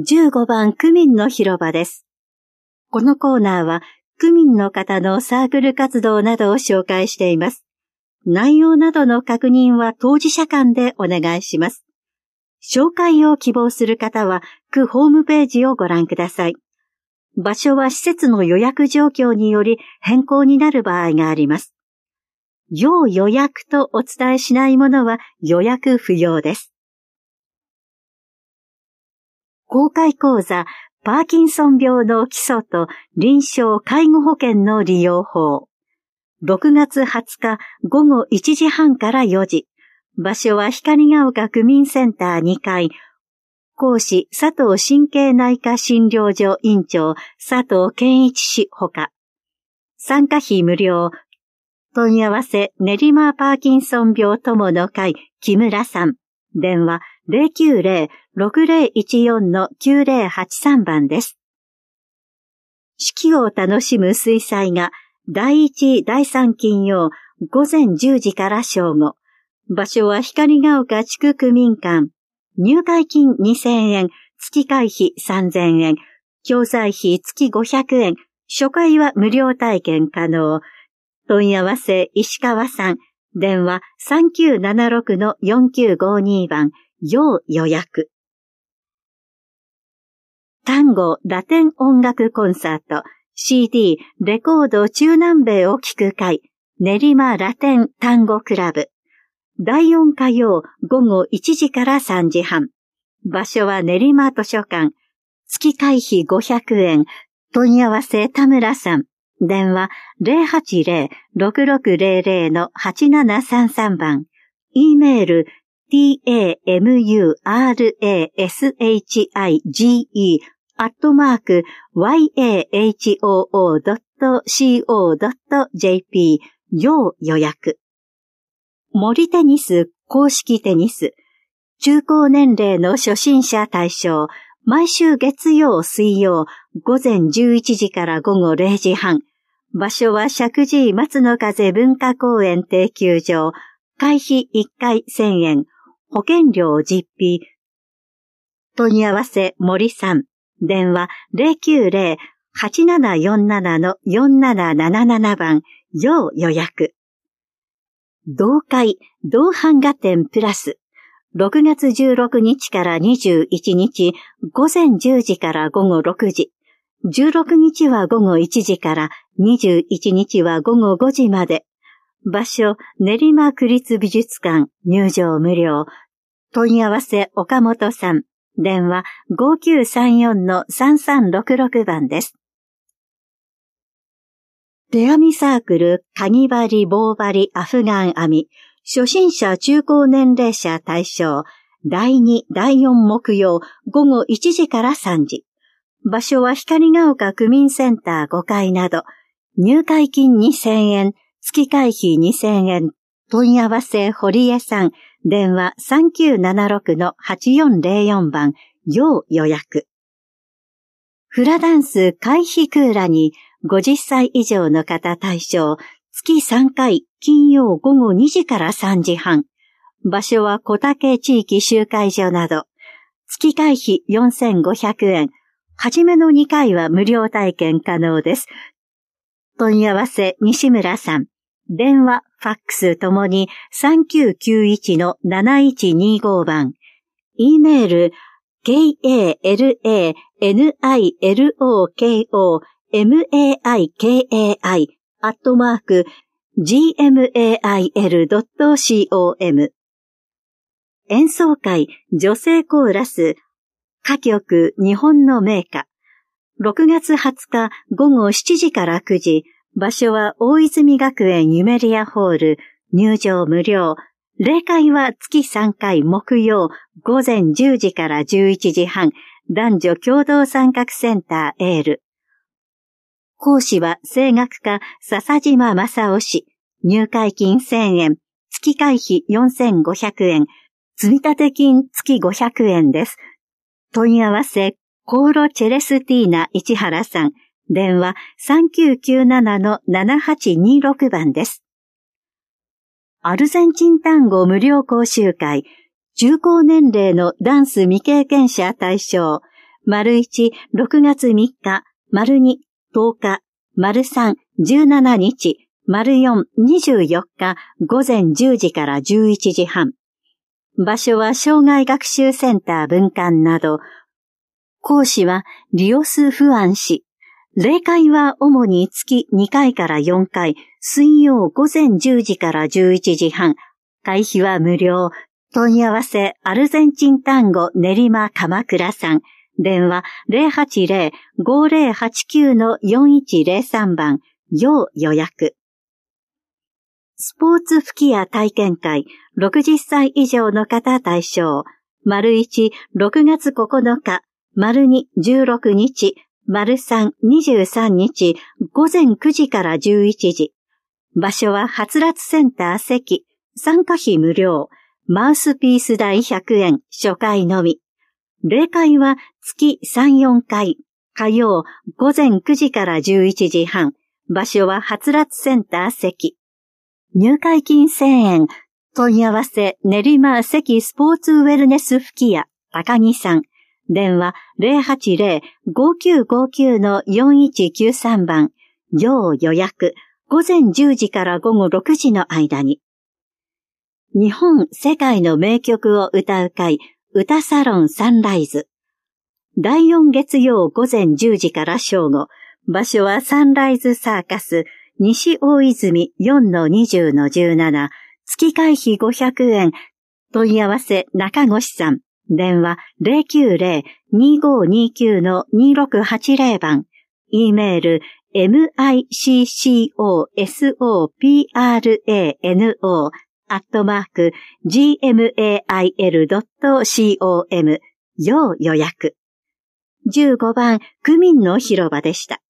15番区民の広場です。このコーナーは区民の方のサークル活動などを紹介しています。内容などの確認は当事者間でお願いします。紹介を希望する方は区ホームページをご覧ください。場所は施設の予約状況により変更になる場合があります。要予約とお伝えしないものは予約不要です。公開講座、パーキンソン病の基礎と臨床介護保険の利用法。6月20日午後1時半から4時。場所は光が丘区民センター2階。講師佐藤神経内科診療所院長佐藤健一氏ほか。参加費無料。問い合わせ練馬パーキンソン病友の会木村さん。電話 090-6014-9083 番です。四季を楽しむ水彩画第1、第3金曜午前10時から正午。場所は光が丘地区区民館。入会金2000円、月会費3000円、教材費月500円、初回は無料体験可能。問い合わせ石川さん、電話 3976-4952 番、要予約。単語ラテン音楽コンサート、CD、レコード中南米を聴く会、練馬ラテン単語クラブ。第4火曜午後1時から3時半。場所は練馬図書館。月会費500円。問い合わせ田村さん。電話 080-6600-8733 番。E メール tamurashige@yahoo.co.jp 要予約。森テニス公式テニス。中高年齢の初心者対象。毎週月曜水曜午前11時から午後0時半。場所は石神井松の風文化公園定休場。会費1回1000円。保険料実費。問い合わせ森さん。電話 090-8747-4777 番。要予約。同会、同版画展プラス。6月16日から21日、午前10時から午後6時。16日は午後1時から、21日は午後5時まで。場所、練馬区立美術館、入場無料。問い合わせ岡本さん。電話 5934-3366 番です。手編みサークル、かぎ針、棒針、アフガン編み。初心者中高年齢者対象。第2、第4木曜、午後1時から3時。場所は光が丘区民センター5階など。入会金2000円、月会費2000円。問い合わせ堀江さん。電話 3976-8404 番。要予約。フラダンス回避クーラに50歳以上の方対象。月3回、金曜午後2時から3時半。場所は小竹地域集会所など。月会費4500円。はじめの2回は無料体験可能です。問い合わせ西村さん。電話、ファックスともに 3991-7125 番。E メール、kalanilokaiMaikai@gmail.com。演奏会、女性コーラス、歌曲、日本の名歌。6月20日午後7時から9時。場所は大泉学園ユメリアホール。入場無料。例会は月3回木曜午前10時から11時半。男女共同参画センターエール。講師は声楽家笹島正夫氏。入会金1000円。月会費4500円。積立金月500円です。問い合わせ、コーロチェレスティーナ市原さん。電話 3997-7826 番です。アルゼンチン単語無料講習会。中高年齢のダンス未経験者対象。 1、6月3日、2、10日、3、17日、4、24日、午前10時から11時半。場所は障害学習センター分館など、講師はリオス・フアン氏。例会は主に月2回から4回、水曜午前10時から11時半。会費は無料。問い合わせアルゼンチン単語練馬鎌倉さん。電話 080-5089-4103 番。要予約。スポーツ吹き矢体験会60歳以上の方対象。1、6月9日。2、16日。3、23日。午前9時から11時。場所ははつらつセンター席。参加費無料。マウスピース代100円。初回のみ。例会は月3、4回。火曜午前9時から11時半。場所ははつらつセンター席。入会金1000円。問い合わせ練馬関スポーツウェルネス吹き矢高木さん。電話 080-5959-4193 番。要予約。午前10時から午後6時の間に。日本世界の名曲を歌う会、歌サロンサンライズ。第4月曜午前10時から正午。場所はサンライズサーカス、西大泉 4-20-17。月会費500円。問い合わせ中越さん。電話 090-2529-2680 番。E メール miccosano@gmail.com 要予約。15番区民の広場でした。